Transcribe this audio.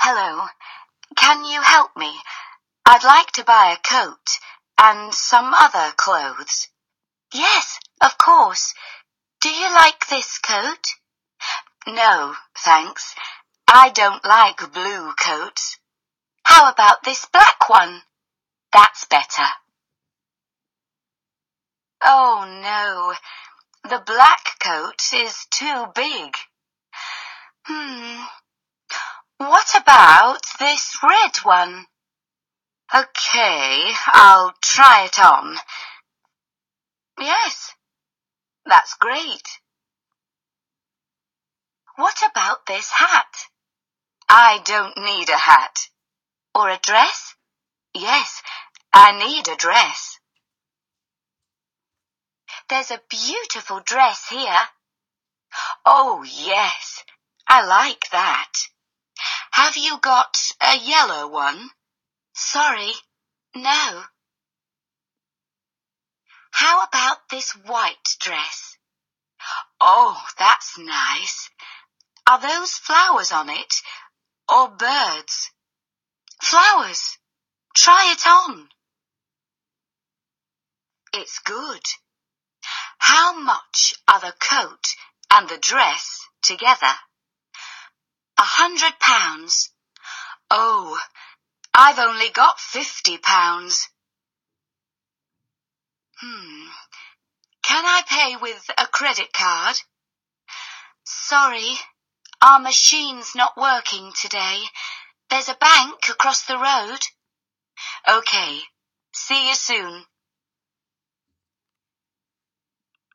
Hello. Can you help me? I'd like to buy a coat and some other clothes. Yes, of course. Do you like this coat? No, thanks. I don't like blue coats. How about this black one? That's better. Oh no, the black coat is too big. What about this red one? Okay, I'll try it on. Yes, that's great. What about this hat? I don't need a hat. Or a dress? Yes, I need a dress. There's a beautiful dress here. Oh, yes, I like that. Have you got a yellow one? Sorry, no. How about this white dress? Oh, that's nice. Are those flowers on it or birds? Flowers. Try it on. It's good. How much are the coat and the dress together? £100. Oh, I've only got £50. Can I pay with a credit card? Sorry, our machine's not working today. There's a bank across the road. Okay, see you soon.